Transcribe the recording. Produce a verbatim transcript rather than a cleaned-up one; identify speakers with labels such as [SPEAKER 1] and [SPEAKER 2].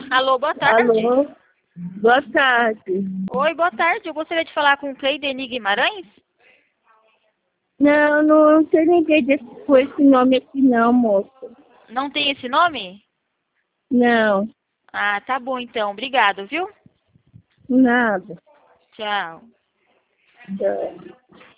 [SPEAKER 1] Alô, boa tarde.
[SPEAKER 2] Alô, boa tarde.
[SPEAKER 1] Oi, boa tarde. Eu gostaria de falar com o Cleideni Guimarães.
[SPEAKER 2] Não, não tem ninguém desse, com esse nome aqui não, moço.
[SPEAKER 1] Não tem esse nome?
[SPEAKER 2] Não,
[SPEAKER 1] Ah, tá bom então. Obrigado, viu?
[SPEAKER 2] nada.
[SPEAKER 1] Tchau.
[SPEAKER 2] Não.